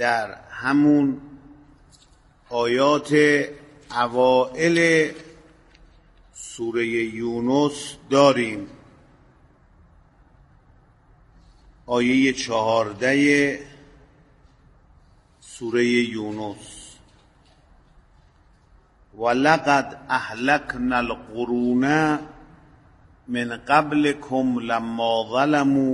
در همون آیات اوائل سوره یونس داریم. آیه 14 سوره یونس: ولقد اهلکنا القرون من قبلكم لما ظلموا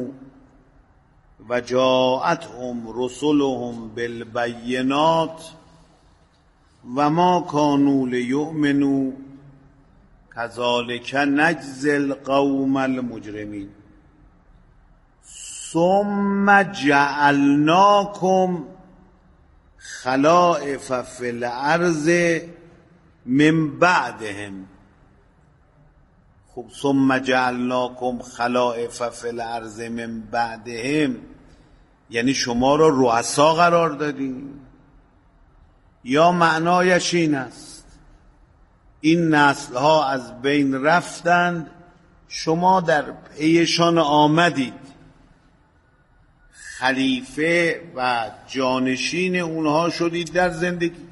وجاءتهم رسلهم بالبينات وما كانوا ليؤمنوا كذلك نجزي القوم المجرمين ثم جعلناكم خلائف في الارض من بعدهم. خب ثم جعلناکم خلائف فی الارض من بعدهم یعنی شما را رؤسا قرار دادیم، یا معنایش این است این نسلها از بین رفتند، شما در پیشان آمدید، خلیفه و جانشین اونها شدید در زندگی.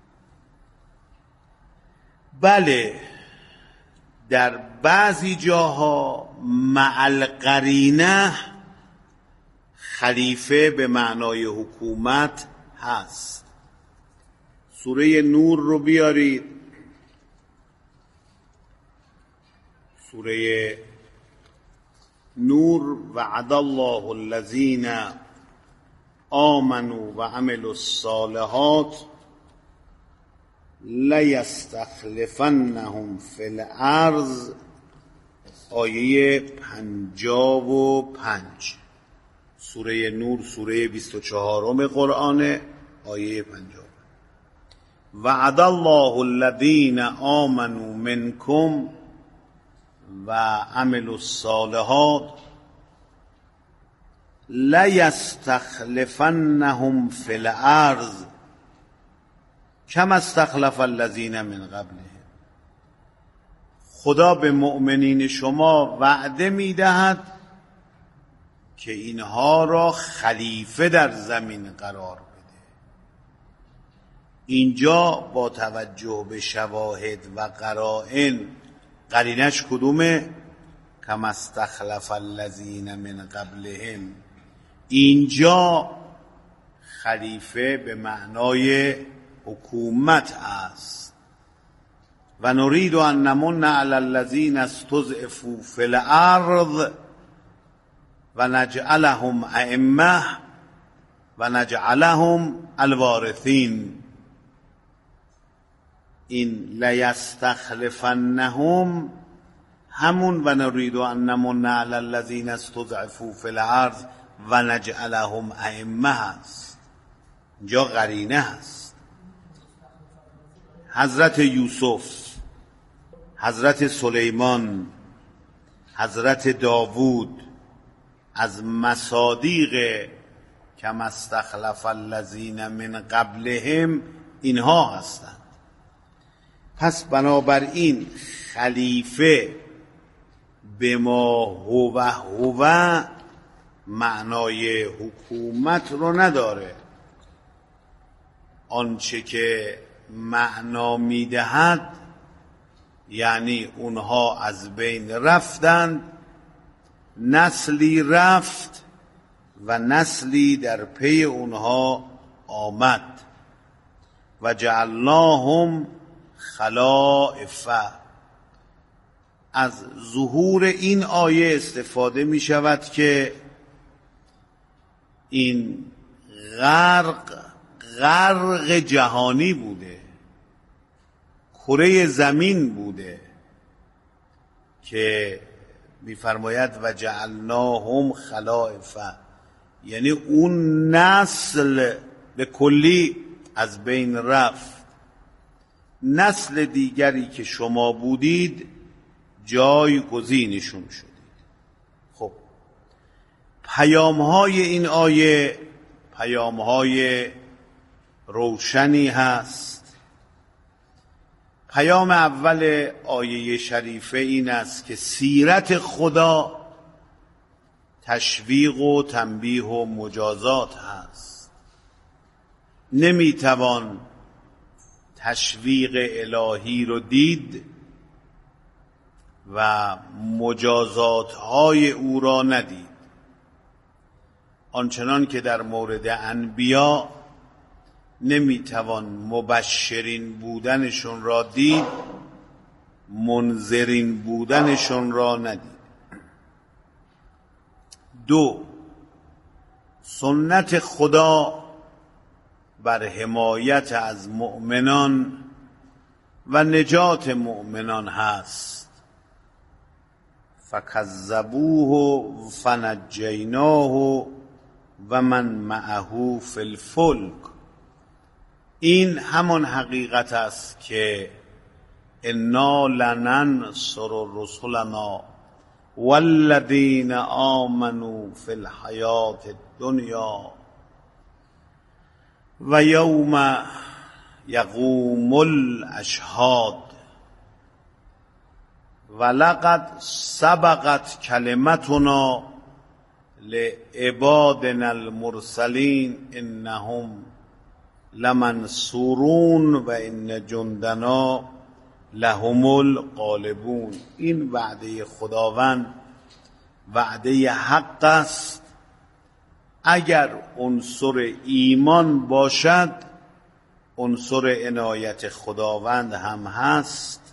بله، در بعضی جاها مع القرینه خلیفه به معنای حکومت هست. سوره نور رو بیارید، سوره نور: وعد الله الذین آمنوا و عملوا الصالحات لیستخلفنهم فی الارض. آیه 55 سوره نور، سوره 24 قرآن، آیه 55. وعد الله الذین آمنوا منکم و عملوا الصالحات لیستخلفنهم فی الارض کما استخلف الذین من قبلهم. خدا به مؤمنین شما وعده میدهد که اینها را خلیفه در زمین قرار بده. اینجا با توجه به شواهد و قرائن، قرینش کدومه؟ کما استخلف الذین من قبلهم. اینجا خلیفه به معنای حکومت است. و نرید ان نمن علی الذین استضعفوا فی الارض و نجعلهم ائمه و نجعلهم الوارثین. این لیستخلفنهم همون و نرید ان نمن علی الذین استضعفوا فی الارض و نجعلهم ائمه هست. اینجا قرینه هست. حضرت یوسف، حضرت سلیمان، حضرت داوود از مصادیق کما استخلف الذین من قبلهم اینها هستند. پس بنابراین خلیفه به ما هو معنای حکومت رو نداره. آنچه که معنا میدهد یعنی اونها از بین رفتند، نسلی رفت و نسلی در پی اونها آمد. و جعلناهم خلائف. از ظهور این آیه استفاده می شود که این غرق جهانی بوده، کره زمین بوده که می‌فرماید و جعلناهم خلائف، یعنی اون نسل به کلی از بین رفت. نسل دیگری که شما بودید جایگزینشون شدید. خب پیام‌های این آیه پیام‌های روشنی هست. پیام اول آیه شریفه این است که سیرت خدا تشویق و تنبیه و مجازات هست. نمیتوان تشویق الهی رو دید و مجازات‌های او را ندید. آنچنان که در مورد انبیا نمیتوان مبشرین بودنشون را دید، منذرین بودنشون را ندید. 2. سنت خدا بر حمایت از مؤمنان و نجات مؤمنان هست. فکذبوه فنجیناه و من معه فی الفلک. این همان حقیقت است که انا لننصر رسلنا والذین آمنوا فی الحیاة الدنیا و یوم یقوم الاشهاد ولقد سبقت کلمتنا لعبادنا المرسلین انهم لمنصورون و ان جندنا لهم الغالبون. این وعده خداوند وعده حق است. اگر عنصر ایمان باشد عنصر عنایت خداوند هم هست.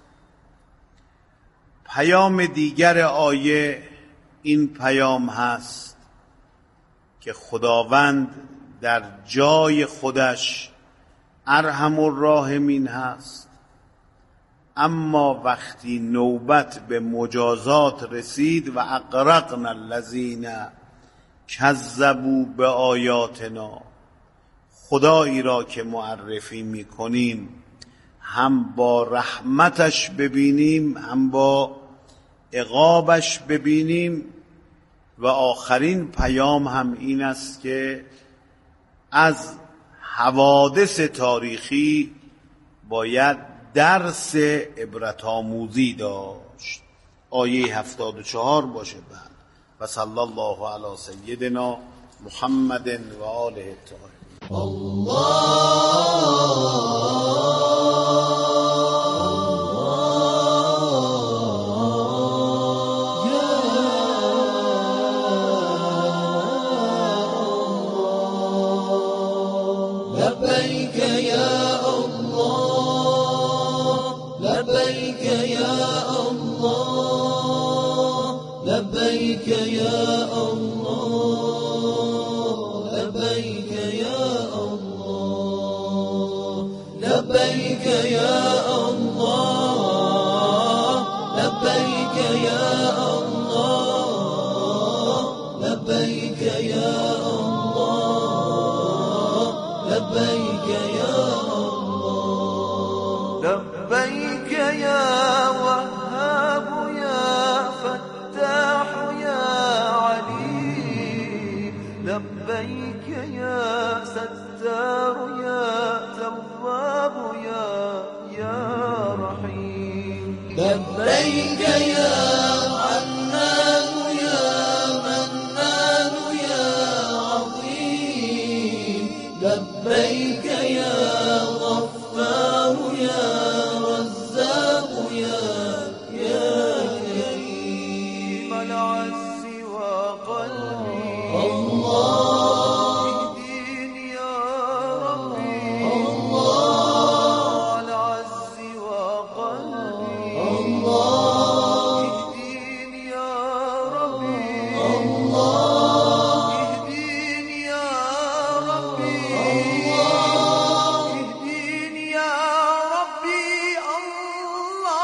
پیام دیگر آیه این پیام هست که خداوند در جای خودش ارحم الراحمین هست، اما وقتی نوبت به مجازات رسید و اغرقنا الذین کذبوا بآیاتنا، خدایی را که معرفی میکنیم هم با رحمتش ببینیم هم با عقابش ببینیم. و آخرین پیام هم این است که از حوادث تاریخی باید درس عبرت آموزی داشت. آیه 74 باشه. بعد و صلی الله علی سیدنا محمد و آله الطاهرین. لبيك يا الله لبيك يا الله لبيك يا الله لبيك يا الله لبيك يا الله لبيك يا الله لبيك يا الله لبيك يا الله لبيك يا وهاب يا فتاح يا عليم لبيك يا ستار يا تواب يا رحيم لبيك يا حنان يا منان يا عظيم لبيك يا غفار يا رزاق يا كريم ملع السوى قلبي الله اهديني يا ربي الله ملع السوى قلبي الله اهديني يا ربي الله اهديني يا ربي الله اهديني يا ربي الله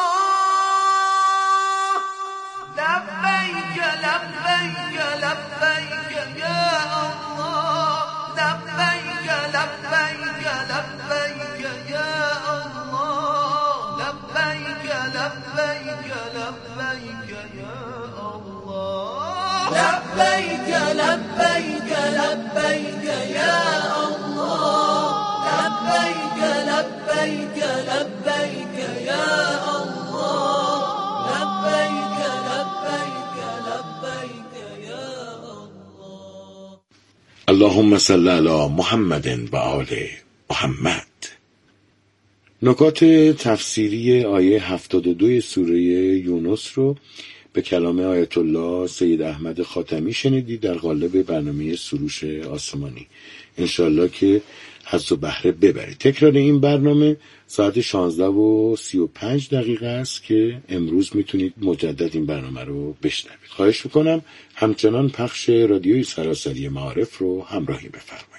لبيك لبيك لبيك يا الله لبيك لبيك لبيك يا الله لبيك لبيك لبيك يا الله لبيك لبيك لبيك يا الله لبيك لبيك لبيك يا الله لبيك لبيك لبيك يا الله اللهم صل على محمد و آله محمد. نکات تفسیری آیه 72 سوره یونس رو به کلام آیت الله سید احمد خاتمی شنیدید در قالب برنامه سروش آسمانی. انشالله که حظ و بهره ببرید. تکرار این برنامه ساعت 16:35 است که امروز میتونید مجدد این برنامه رو بشنوید. خواهش میکنم همچنان پخش رادیوی سراسری معارف رو همراهی بفرمایید.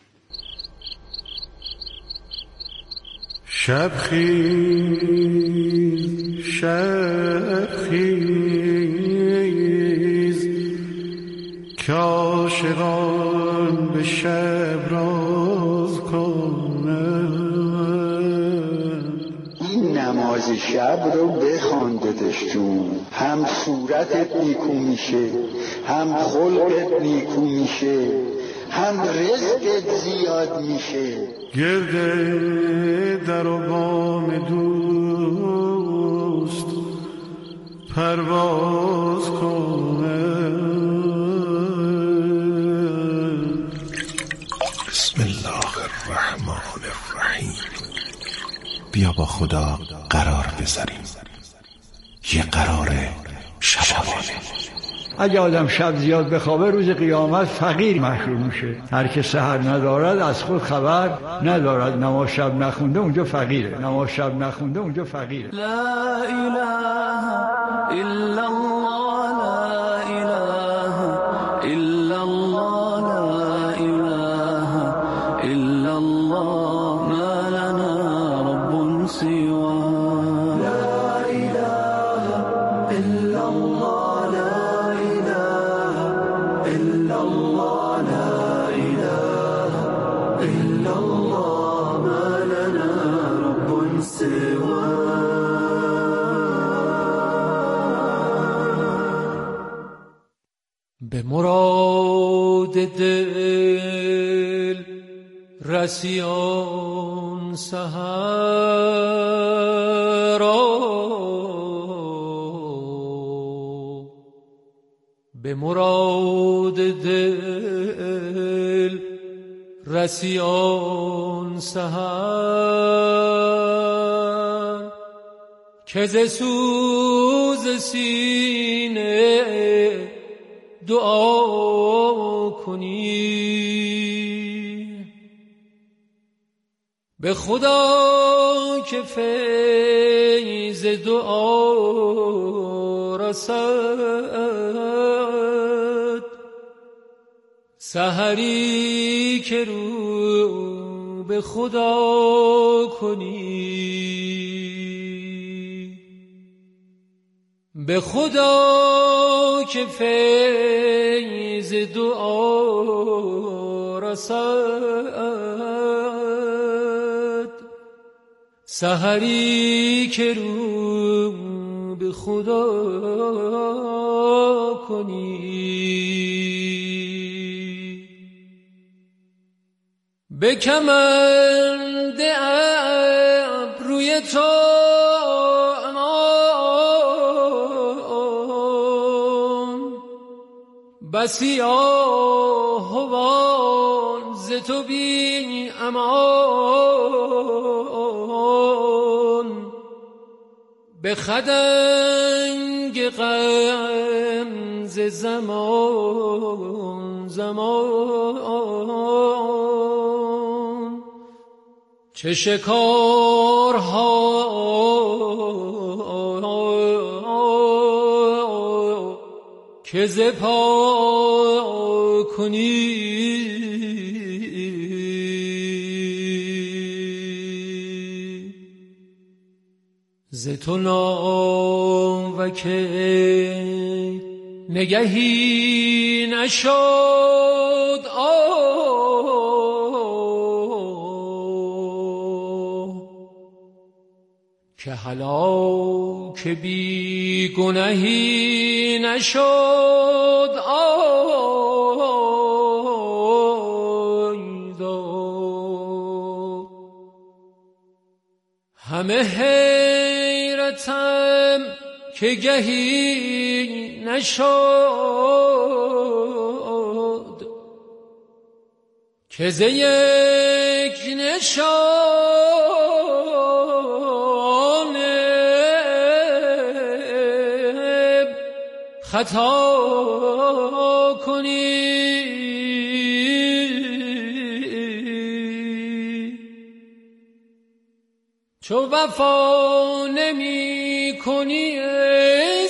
شب خیز که عاشقان به شب راز کنند. این نماز شب رو بخوان داداشجون، هم صورتت نیکو میشه، هم خلقت نیکو میشه، هم رزقت زیاد میشه. گرده در و بام دوست پرواز کنند. بسم الله الرحمن الرحیم. بیا با خدا قرار بذاریم، یه قرار شبانه. اگه آدم شب زیاد بخوابه روز قیامت فقیر محشور میشه. هر که سحر ندارد از خود خبر ندارد. نماز شب نخونده اونجا فقیره. نماز شب نخونده اونجا فقیره. لا اله الا الله، لا اله الا الله، لا اله الا الله، ما لنا رب سواه. لا اله الا الله، لا اله الا الله، لا اله الا الله، ما لنا رب سواه. به مراد دل رسیان سحر، به مراد دل رسیان سحر، که ز سوز سینه دعا کنی. به خدا که فیض دعا رسد، سحری که رو به خدا کنی. به خدا که فیض دعا رسد، سحری که رو به خدا کنی. به کمند ابروی تو بسی آهوان ز تو بی امان. به خدنگ غمزه زمان زمان، چه شکارها که ز پا کنی. ز تو ناوک نگهی نشد که هلاک بی گناهی نشد همه حیرتم که گهی نشد که ز یک یک نشان خطا کنی، چو وفا نمی کنی ای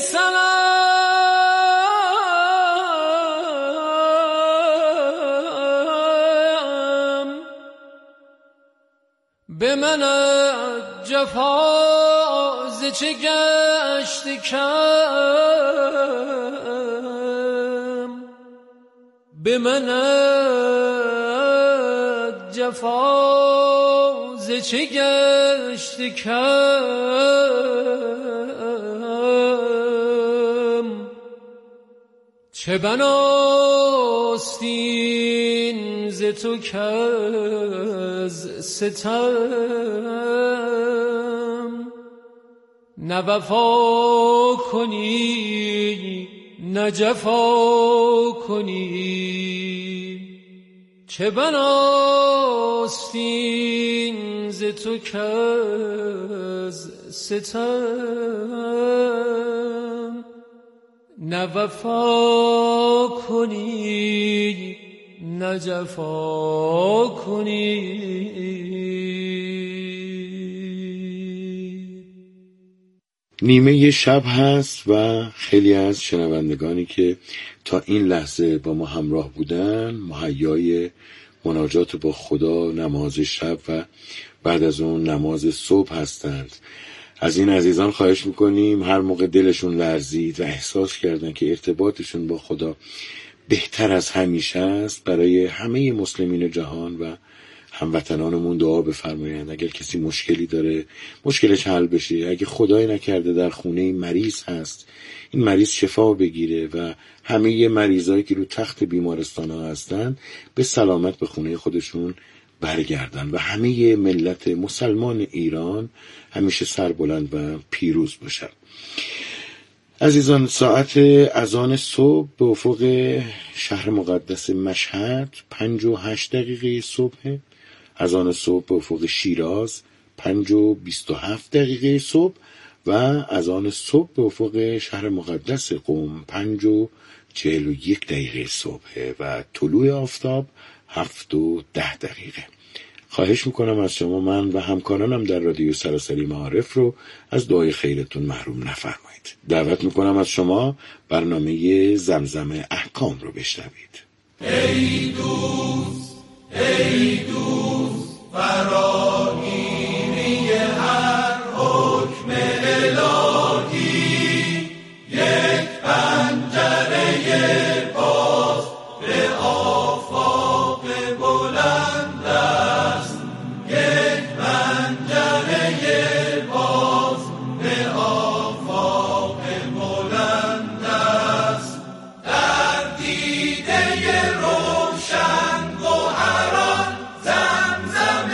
سلام، به من جفا ز چه گشت کم، به من جفا ز چه گشت کم، چه بناستین ز تو کز ستم، نه وفا کنی نه جفا کنی، چه بناستین ز تو کز ستم، نه وفا کنی نه جفا کنی. نیمه شب هست و خیلی از شنوندگانی که تا این لحظه با ما همراه بودن مهیای مناجات با خدا، نماز شب و بعد از اون نماز صبح هستند. از این عزیزان خواهش میکنیم هر موقع دلشون لرزید و احساس کردن که ارتباطشون با خدا بهتر از همیشه است، برای همه مسلمین جهان و هموطنانمون دعا بفرمایند. اگر کسی مشکلی داره مشکلش حل بشه، اگه خدای نکرده در خونه مریض هست این مریض شفا بگیره و همه مریضایی که رو تخت بیمارستان ها هستن به سلامت به خونه خودشون برگردن و همه ملت مسلمان ایران همیشه سربلند و پیروز باشن. عزیزان، ساعت اذان صبح به افق شهر مقدس مشهد 5:08 صبح، اذان صبح به افق شیراز 5:27 صبح و اذان صبح به افق شهر مقدس قم 5:41 صبح و طلوع آفتاب 7:10. خواهش میکنم از شما من و همکارانم در رادیو سراسری معارف رو از دعای خیرتون محروم نفرمایید. دعوت میکنم از شما برنامه زمزم احکام رو بشنوید. ای دوست فراگیری هر حکم الهی، یک پنجره باز به آفاق بلند است، یک پنجره باز به آفاق بلند است، در دیده روشن گوهران زمزم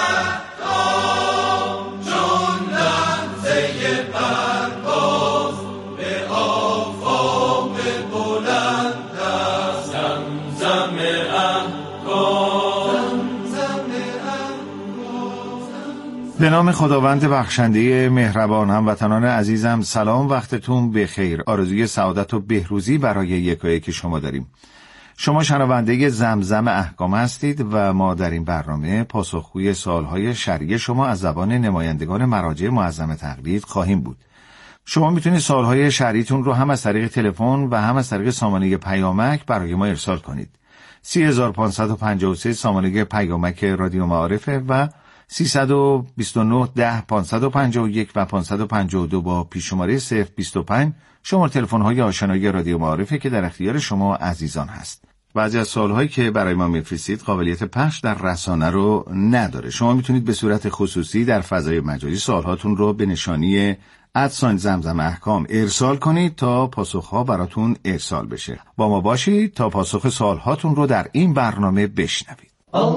احکام، چون لمزه پرواز به آفاق بلند است، زمزم به نام خداوند بخشنده مهربان. هموطنان عزیزم سلام، وقتتون بخیر. آرزوی سعادت و بهروزی برای یکایک شما داریم. شما شنونده زمزم احکام هستید و ما در این برنامه پاسخگوی سوالهای شرعی شما از زبان نمایندگان مراجع معظم تقلید خواهیم بود. شما میتونید سوالهای شرعیتون رو هم از طریق تلفن و هم از طریق سامانه پیامک برای ما ارسال کنید. 3553 سامانه پیامک رادیو معارفه و 329 10 551 و 552 با پیش‌شماره 025 شماره تلفن‌های آشنایی رادیو معارفه که در اختیار شما عزیزان هست. بعضی از سوال‌هایی که برای ما می‌فرستید قابلیت پخش در رسانه رو نداره. شما میتونید به صورت خصوصی در فضای مجازی سوال‌هاتون رو به نشانی @زمزم احکام ارسال کنید تا پاسخ‌ها براتون ارسال بشه. با ما باشید تا پاسخ سوال‌هاتون رو در این برنامه بشنوید.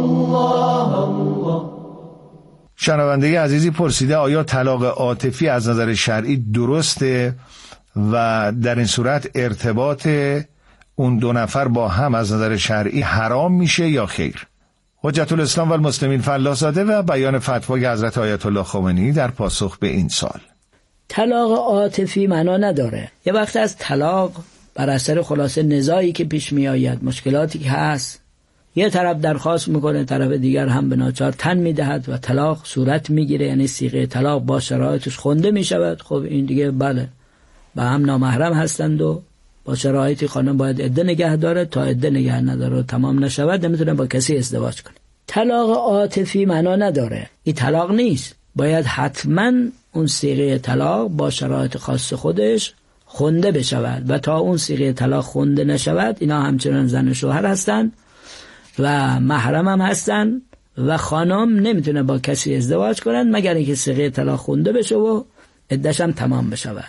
شنونده عزیزی پرسیده آیا طلاق عاطفی از نظر شرعی درسته و در این صورت ارتباط اون دو نفر با هم از نظر شرعی حرام میشه یا خیر؟ حجت الاسلام و المسلمین فلاح‌زاده و بیان فتوای حضرت آیت الله خمینی در پاسخ به این سوال. طلاق عاطفی معنا نداره. یه وقت از طلاق بر اثر خلاصه نزاعی که پیش می آید، مشکلاتی که هست، یه طرف درخواست میکنه، طرف دیگر هم به ناچار تن میدهد و طلاق صورت میگیره، یعنی صیغه طلاق با شرایطش خونده میشود. خب این دیگه بله، با هم نامحرم هستند و با شرایطی خانم باید عده نگه داره، تا عده نگه نداره و تمام نشود نمیتونه با کسی ازدواج کنه. طلاق عاطفی معنا نداره. این طلاق نیست. باید حتما اون صیغه طلاق با شرایط خاص خودش خونده بشود و تا اون صیغه طلاق خونده نشود اینا همچنان زن و شوهر هستن و محرم هم هستن و خانم نمیتونه با کسی ازدواج کنن مگر اینکه صیغه طلاق خونده بشه و عده‌ش هم تمام بشود.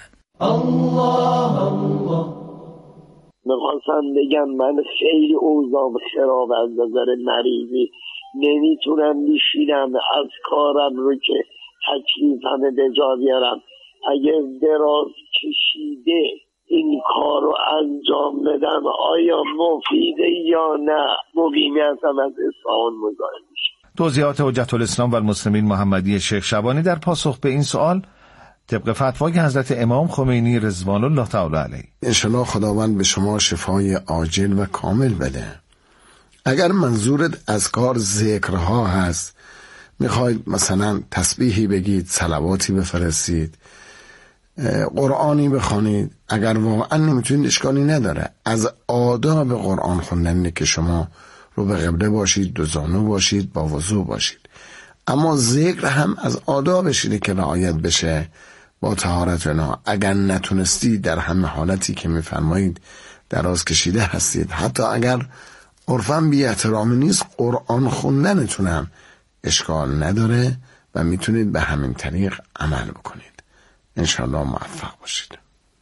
الله میخواستم بگم من خیلی اوضاع خراب از نظر مریضی، نمیتونم بشینم از کارم رو که تکلیفم به جا بیارم. اگه دراز کشیده این کار رو انجام بدم آیا مفیده یا نه؟ مبینیتم از اصفهان مزاحم میشه. توضیحات حجت الاسلام و المسلمین محمدی شیخ شبانی در پاسخ به این سوال طبق فتوای حضرت امام خمینی رضوان الله تعالی علیه. انشالله خداوند به شما شفای عاجل و کامل بده. اگر منظورت از کار ذکرها هست، میخواید مثلا تسبیحی بگید، صلواتی بفرستید، قرآنی بخوانید، اگر واقعا نمیتونید اشکالی نداره. از آداب قرآن خوندن که شما رو به قبله باشید، دو زانو باشید، با وضو باشید. اما ذکر هم از آدابش اینه که رعایت بشه با طهارت و اگر نتونستید در همه حالتی که میفرمایید دراز کشیده هستید، حتی اگر عرفاً بی احترامی نیست، قرآن خوندنتونم اشکال نداره و میتونید به همین طریق عمل بکنید. انشالله موفق باشید.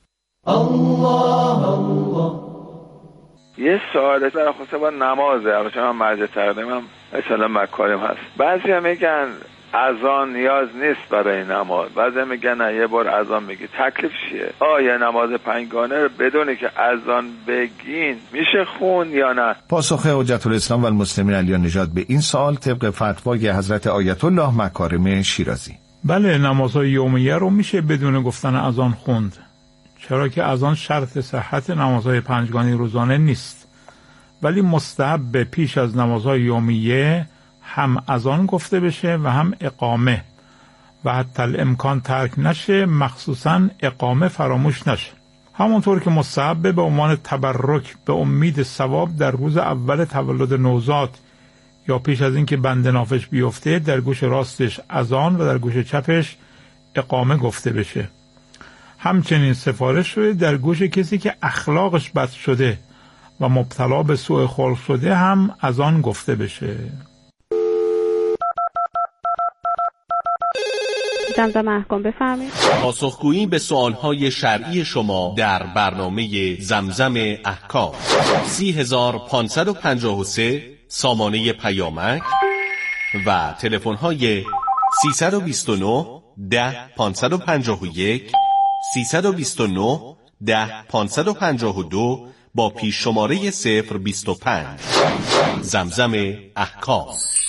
الله یه سوال در خصوص با نمازه، البته من مرجع تقدیمم انشالله مکارم هست. بعضی هم میگن اذان نیاز نیست برای نماز، بعضی هم میگن نه یه بار اذان بگی. تکلیف چیه؟ آیا نماز پنجگانه رو بدونی که اذان بگین میشه خون یا نه؟ پاسخ حجت الاسلام و المسلمین علی نژاد به این سوال طبق فتوای حضرت آیت الله مکارم شیرازی. بله، نمازهای یومیه رو میشه بدون گفتن اذان خوند، چرا که اذان شرط صحت نمازهای پنجگانه روزانه نیست، ولی مستحب پیش از نمازهای یومیه هم اذان گفته بشه و هم اقامه و حتی الامکان ترک نشه، مخصوصا اقامه فراموش نشه. همونطور که مستحب به عنوان تبرک به امید ثواب در روز اول تولد نوزاد یا پیش از اینکه بند نافش بیفته در گوش راستش اذان و در گوش چپش اقامه گفته بشه. همچنین سفارش شده در گوش کسی که اخلاقش بد شده و مبتلا به سوء خلق شده هم اذان گفته بشه. زمزم احکام بفرمایید. پاسخگویی به سوالهای شرعی شما در برنامه زمزم احکام 30553 سامانه پیامک و تلفن‌های 329 10 551 329 10 552 با پیش شماره 025. زمزم احکام.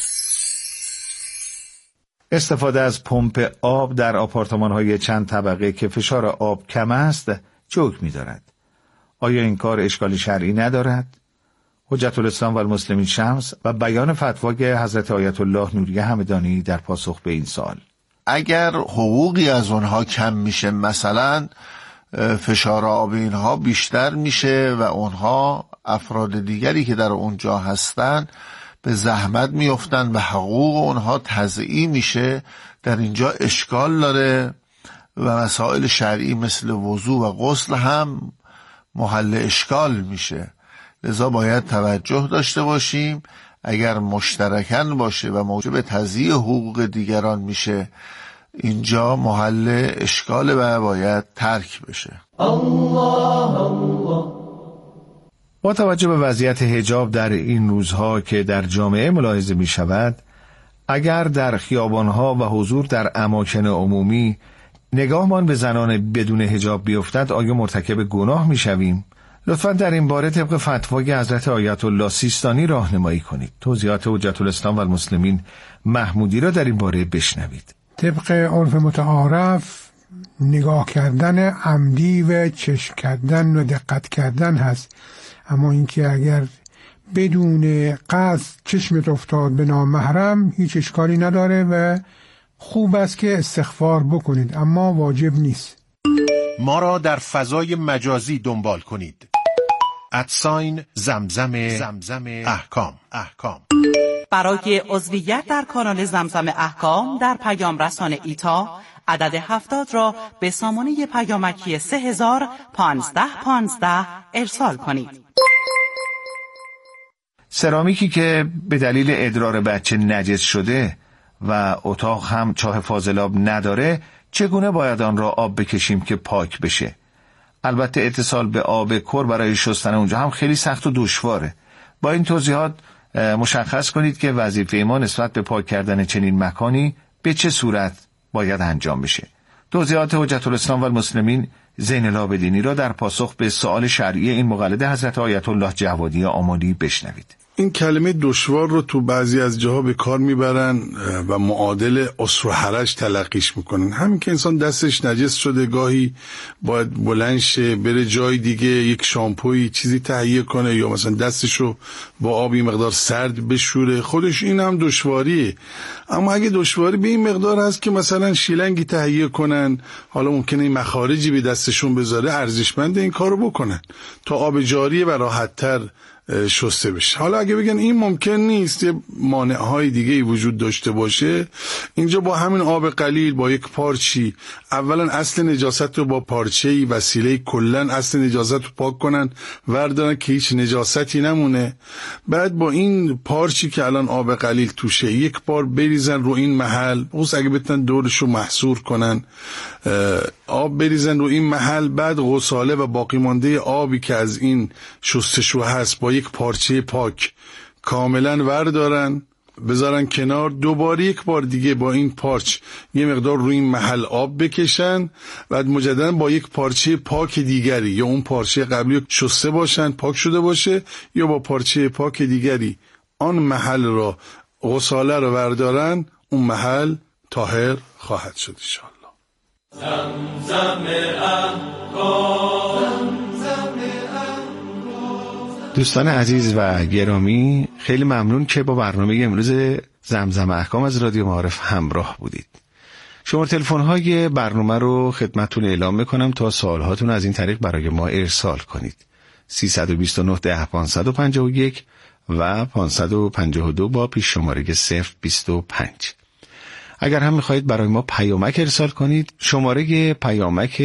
استفاده از پمپ آب در آپارتمان‌های چند طبقه که فشار آب کم است جوک می‌دارد. آیا این کار اشکالی شرعی ندارد؟ حجت الاسلام و المسلمین شمس و بیان فتوای حضرت آیت الله نوریه همدانی در پاسخ به این سوال. اگر حقوقی از اونها کم میشه، مثلا فشار آب اینها بیشتر میشه و اونها افراد دیگری که در اونجا هستن به زحمت میافتن و حقوق اونها تضییع میشه، در اینجا اشکال داره و مسائل شرعی مثل وضو و غسل هم محل اشکال میشه. لذا باید توجه داشته باشیم. اگر مشترکاً باشه و موجب تضییع حقوق دیگران میشه، اینجا محل اشکال و باید ترک بشه. با توجه به وضعیت حجاب در این روزها که در جامعه ملاحظه می شود، اگر در خیابانها و حضور در اماکن عمومی نگاهمان به زنان بدون حجاب بیفتد، آیا مرتکب گناه می شویم لطفاً در این باره طبق فتوای حضرت آیت الله سیستانی راهنمایی کنید. توضیحات حجت الاسلام و المسلمین محمودی را در این باره بشنوید. طبق عرف متعارف نگاه کردن عمدی و چشم کردن و دقت کردن هست، اما اینکه اگر بدون قصد چشمت افتاد به نامحرم هیچ اشکالی نداره و خوب است که استغفار بکنید، اما واجب نیست. ما را در فضای مجازی دنبال کنید. @زمزم احکام. برای عضویت در کانال زمزم احکام در پیام رسان ایتا عدد 70 را به سامانه پیامکی 301515 ارسال کنید. سرامیکی که به دلیل ادرار بچه نجس شده و اتاق هم چاه فاضلاب نداره، چگونه باید آن را آب بکشیم که پاک بشه؟ البته اتصال به آب کور برای شستن اونجا هم خیلی سخت و دشواره. با این توضیحات مشخص کنید که وظیفه ما نسبت به پاک کردن چنین مکانی به چه صورت باید انجام بشه. توضیحات حجت الاسلام و المسلمین زین العابدینی را در پاسخ به سوال شرعی این مقلد حضرت آیت الله جوادی آملی بشنوید. این کلمه دشوار رو تو بعضی از جاها به کار میبرن و معادل عسر و حرج تلقیش میکنن. همین که انسان دستش نجس شده گاهی باید بلند شه بره جای دیگه، یک شامپویی چیزی تهیه کنه یا مثلا دستشو با آبی مقدار سرد بشوره، خودش این هم دشواریه. اما اگه دشواری به این مقدار هست که مثلا شیلنگی تهیه کنن، حالا ممکنه این مخارجی به دستشون بذاره، ارزشمند این کارو بکنن تا آب جاری و راحت‌تر شسته بشه. حالا اگه بگن این ممکن نیست، یه مانع‌های دیگه‌ای وجود داشته باشه، اینجا با همین آب قلیل با یک پارچی اولا اصل نجاست رو با پارچه‌ای وسیله کلن اصل نجاست رو پاک کنن، وردارن که هیچ نجاستی نمونه. بعد با این پارچی که الان آب قلیل توشه یک بار بریزن رو این محل، اوس اگه بتونن دورش رو محصور کنن، آب بریزن رو این محل. بعد غساله و باقی مانده آبی که از این شستشو هست با یک پارچه پاک کاملا وردارن بذارن کنار. دوباره یک بار دیگه با این پارچ یه مقدار روی این محل آب بکشن، بعد مجددا با یک پارچه پاک دیگری یا اون پارچه قبلی شسته باشن پاک شده باشه یا با پارچه پاک دیگری آن محل را غساله رو وردارن، اون محل طاهر خواهد شد انشاءالله. زمزم احکام. دوستان عزیز و گرامی، خیلی ممنون که با برنامه امروز زمزم احکام از رادیو معارف همراه بودید. شماره تلفن‌های برنامه رو خدمتتون اعلام میکنم تا سوالهاتون از این طریق برای ما ارسال کنید. 329 10 551 و 552 با پیش شماره 025. اگر هم میخواهید برای ما پیامک ارسال کنید، شماره پیامک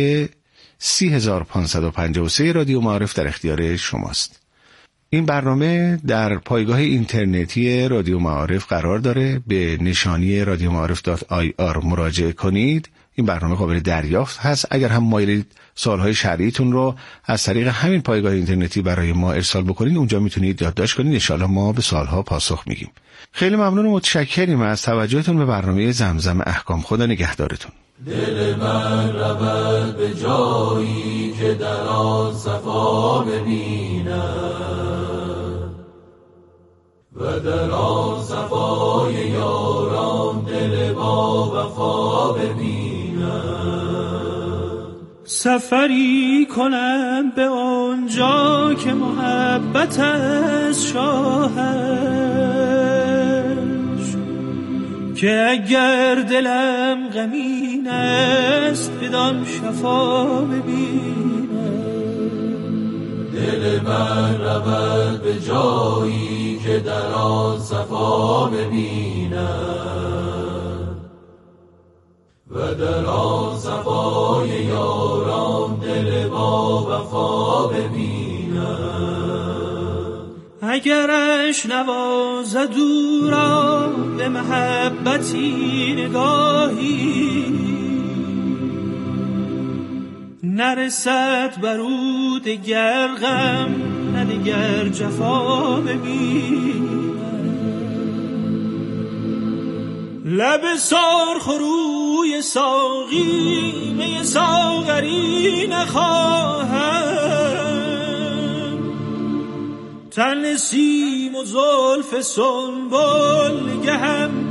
30553 رادیو معارف در اختیار شماست. این برنامه در پایگاه اینترنتی رادیو معارف قرار داره. به نشانی radioma'arif.ir مراجعه کنید. این برنامه قابل دریافت هست. اگر هم مایلید سوالهای شرعیتون رو از طریق همین پایگاه اینترنتی برای ما ارسال بکنید، اونجا میتونید یادداشت کنید. ان شاءالله ما به سوالها پاسخ میگیم. خیلی ممنون و متشکریم از توجهتون به برنامه زمزم احکام. خدا نگهدارتون. دل من رود به جایی که در آن صفا ببینم و در آن صفای یاران دل با وفا ببینم. سفری کنم به آنجا که محبت از شاهش، که اگر دلم غمین است بدان شفا ببینم. دل من رود به جایی که در آن صفا ببینم و در آن صفای یاران دل با وفا ببینم. اگرش نوازد او را به محبتی نگاهی، نرسد بر او دگر غم نه دگر جفا ببینم. لب سرخ روی ساقی می ساغری نخواهم، تن سیم و زلف سنبل گهم